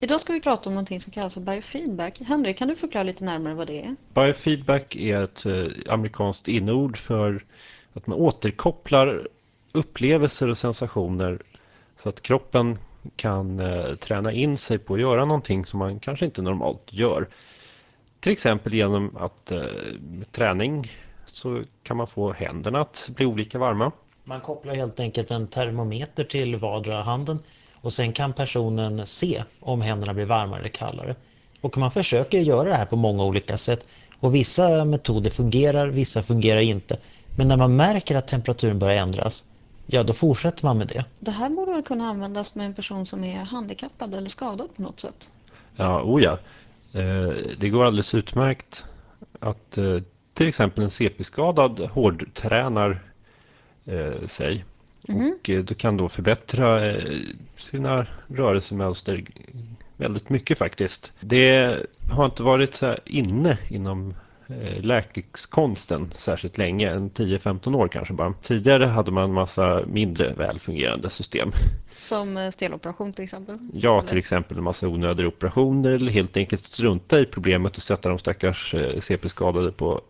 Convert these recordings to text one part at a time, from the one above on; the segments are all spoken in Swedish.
Idag ska vi prata om någonting som kallas för biofeedback. Henrik, kan du förklara lite närmare vad det är? Biofeedback är ett amerikanskt inord för att man återkopplar upplevelser och sensationer så att kroppen kan träna in sig på att göra någonting som man kanske inte normalt gör. Till exempel genom att med träning så kan man få händerna att bli olika varma. Man kopplar helt enkelt en termometer till vardera handen och sen kan personen se om händerna blir varmare eller kallare. Och man försöker göra det här på många olika sätt och vissa metoder fungerar, vissa fungerar inte. Men när man märker att temperaturen börjar ändras, ja då fortsätter man med det. Det här borde väl kunna användas med en person som är handikappad eller skadad på något sätt? Ja, oh ja. Det går alldeles utmärkt att till exempel en CP-skadad hårdtränar sig Mhm. och du kan då förbättra sina rörelsemönster väldigt mycket faktiskt. Det har inte varit så här inne inom läkexkonsten särskilt länge, en 10-15 år kanske bara. Tidigare hade man en massa mindre välfungerande system. Som steloperation till exempel? Ja, till Eller? exempel en massa onödiga operationer eller helt enkelt strunta i problemet och sätta de stackars CP-skadade på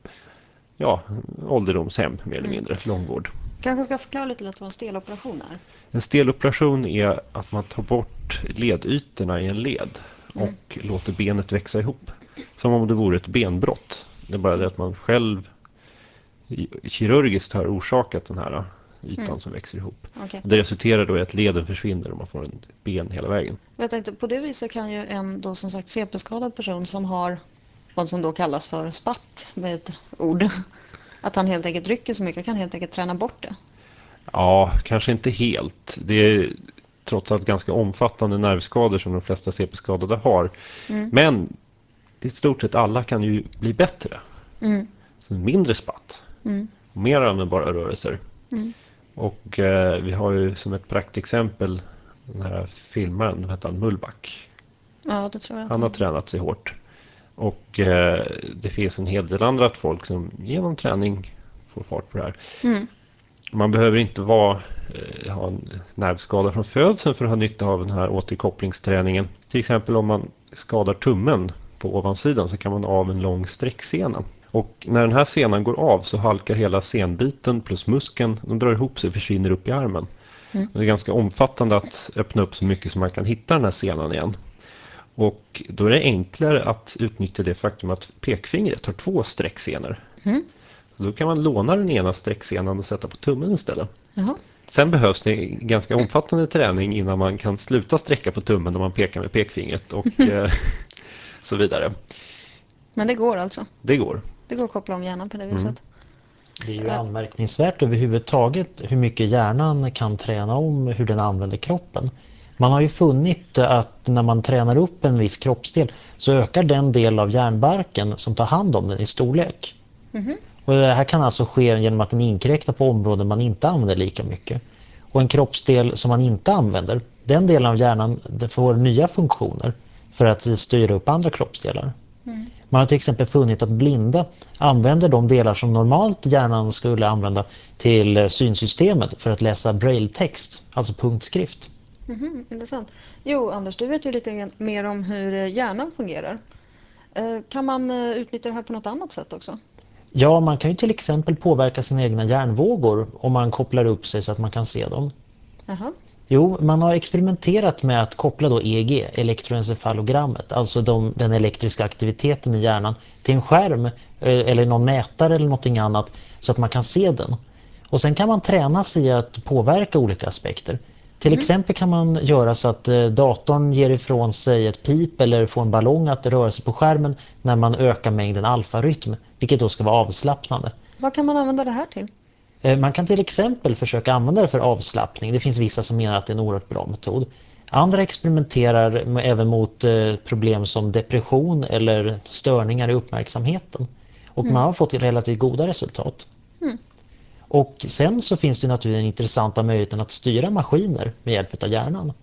ålderdomshem mer eller mindre, långvård. Kanske ska förklara lite lätt vad en steloperation är. En steloperation är att man tar bort ledytorna i en led och låter benet växa ihop. Som om det vore ett benbrott. Det är bara det att man själv kirurgiskt har orsakat den här ytan som växer ihop. Okej. Det resulterar då i att leden försvinner och man får en ben hela vägen. Jag tänkte, på det viset kan ju en då som sagt CP-skadad person som har vad som då kallas för spatt med ett ord, att han helt enkelt rycker så mycket, kan helt enkelt träna bort det. Ja, kanske inte helt. Det är trots allt ganska omfattande nervskador som de flesta CP-skadade har. Men i stort sett alla kan ju bli bättre. Så mindre spatt. Mer användbara rörelser. Och vi har ju som ett praktexempel den här filmaren, vad heter han, Mullback. Ja, det tror jag att Han har han... tränat sig hårt. Och det finns en hel del andra folk som genom träning får fart på det här. Man behöver inte ha en nervskada från födseln för att ha nytta av den här återkopplingsträningen. Till exempel om man skadar tummen på ovansidan så kan man av en lång sträcksena. Och när den här senan går av så halkar hela senbiten plus muskeln, de drar ihop sig och försvinner upp i armen. Det är ganska omfattande att öppna upp så mycket som man kan hitta den här senan igen. Och då är det enklare att utnyttja det faktum att pekfingret har 2 sträcksenor. Då kan man låna den ena sträcksenan och sätta på tummen istället. Jaha. Sen behövs det ganska omfattande träning innan man kan sluta sträcka på tummen när man pekar med pekfingret och så vidare. Men det går alltså. Det går. Det går att koppla om hjärnan på det viset. Det är ju anmärkningsvärt överhuvudtaget hur mycket hjärnan kan träna om hur den använder kroppen. Man har ju funnit att när man tränar upp en viss kroppsdel så ökar den del av hjärnbarken som tar hand om den i storlek. Och det här kan alltså ske genom att den inkräktar på områden man inte använder lika mycket. Och en kroppsdel som man inte använder, den delen av hjärnan får nya funktioner för att styra upp andra kroppsdelar. Man har till exempel funnit att blinda använder de delar som normalt hjärnan skulle använda till synsystemet för att läsa brailletext, alltså punktskrift. Intressant. Jo, Anders, du vet ju lite mer om hur hjärnan fungerar. Kan man utnyttja det här på något annat sätt också? Ja, man kan ju till exempel påverka sina egna hjärnvågor om man kopplar upp sig så att man kan se dem. Jaha. Jo, man har experimenterat med att koppla då EEG, elektroencefalogrammet, alltså den elektriska aktiviteten i hjärnan, till en skärm eller någon mätare eller någonting annat så att man kan se den. Och sen kan man träna sig i att påverka olika aspekter. Till exempel kan man göra så att datorn ger ifrån sig ett pip eller får en ballong att röra sig på skärmen när man ökar mängden alfarytm, vilket då ska vara avslappnande. Vad kan man använda det här till? Man kan till exempel försöka använda det för avslappning. Det finns vissa som menar att det är en oerhört bra metod. Andra experimenterar även mot problem som depression eller störningar i uppmärksamheten. Och man har fått relativt goda resultat. Och sen så finns det naturligtvis den intressanta möjligheten att styra maskiner med hjälp av hjärnan.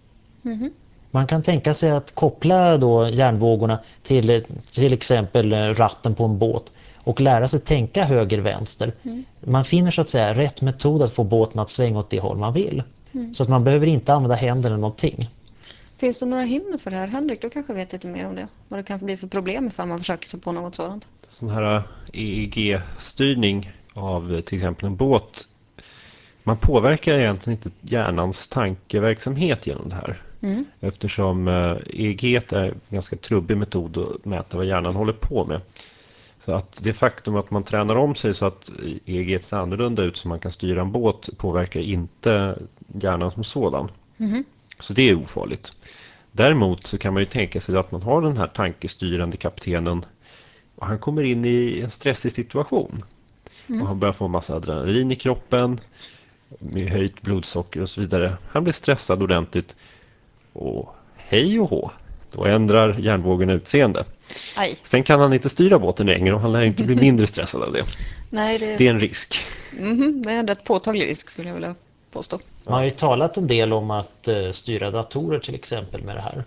Man kan tänka sig att koppla då hjärnvågorna till exempel ratten på en båt och lära sig tänka höger-vänster. Man finner så att säga rätt metod att få båten att svänga åt det håll man vill. Så att man behöver inte använda händerna eller någonting. Finns det några hinder för det här? Henrik, du kanske vet lite mer om det. Vad det kan bli för problem ifall man försöker sig på något sådant. Sån här EEG-styrning av till exempel en båt. Man påverkar egentligen inte hjärnans tankeverksamhet genom det här. Eftersom EEG är en ganska trubbig metod att mäta vad hjärnan håller på med. Så att det faktum att man tränar om sig så att EEG ser annorlunda ut så man kan styra en båt påverkar inte hjärnan som sådan. Så det är ofarligt. Däremot så kan man ju tänka sig att man har den här tankestyrande kaptenen och han kommer in i en stressig situation. Och han börjar få en massa adrenalin i kroppen med höjt blodsocker och så vidare. Han blir stressad ordentligt och hej och hå. Då ändrar hjärnvågen utseende. Aj. Sen kan han inte styra båten längre och han lär inte bli mindre stressad av det. Nej, Det är en risk. det är en rätt påtaglig risk skulle jag vilja påstå. Man har ju talat en del om att styra datorer till exempel med det här.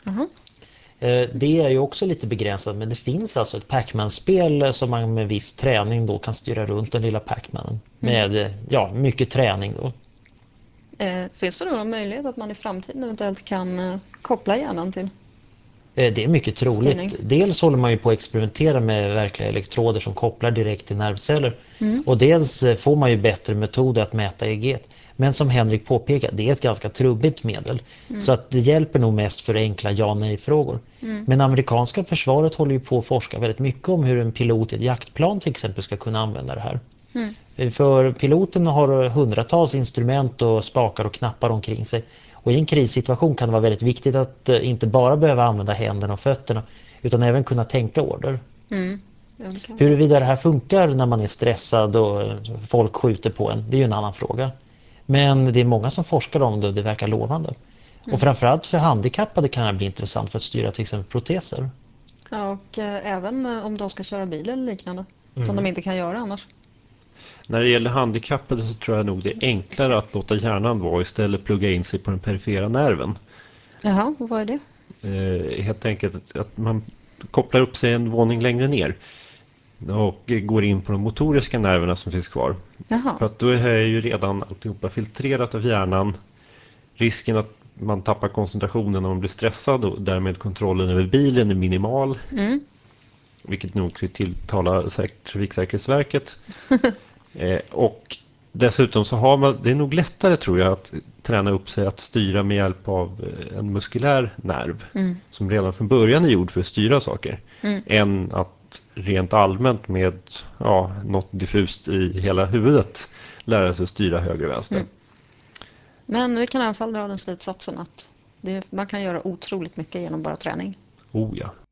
Det är ju också lite begränsat, men det finns alltså ett Pac-Man-spel som man med viss träning då kan styra runt den lilla Pac-Manen. Med mycket träning då. Finns det då någon möjlighet att man i framtiden eventuellt kan koppla hjärnan till? Det är mycket troligt. Styrning. Dels håller man ju på att experimentera med verkliga elektroder som kopplar direkt till nervceller. Och dels får man ju bättre metoder att mäta EEG. Men som Henrik påpekar, det är ett ganska trubbigt medel. Så att det hjälper nog mest för enkla ja-nej-frågor. Men amerikanska försvaret håller ju på att forska väldigt mycket om hur en pilot i ett jaktplan till exempel ska kunna använda det här. För piloten har hundratals instrument och spakar och knappar omkring sig. Och i en krissituation kan det vara väldigt viktigt att inte bara behöva använda händerna och fötterna utan även kunna tänka order. Huruvida det här funkar när man är stressad och folk skjuter på en, det är ju en annan fråga. Men det är många som forskar om det och det verkar lovande. Och framförallt för handikappade kan det bli intressant för att styra till exempel proteser. Ja, och även om de ska köra bil eller liknande. Som de inte kan göra annars. När det gäller handikappade så tror jag nog det är enklare att låta hjärnan vara istället plugga in sig på den perifera nerven. Jaha, och vad är det? Helt enkelt att man kopplar upp sig en våning längre ner och går in på de motoriska nerverna som finns kvar. Jaha. För att då är ju redan alltihopa filtrerat av hjärnan. Risken att man tappar koncentrationen när man blir stressad och därmed kontrollen över bilen är minimal. Vilket nog skulle tilltala Trafiksäkerhetsverket. Och dessutom så har man, det är nog lättare tror jag att träna upp sig att styra med hjälp av en muskulär nerv som redan från början är gjord för att styra saker än att rent allmänt med något diffust i hela huvudet lära sig styra höger och vänster. Men vi kan i alla fall dra den slutsatsen att man kan göra otroligt mycket genom bara träning. Oh ja.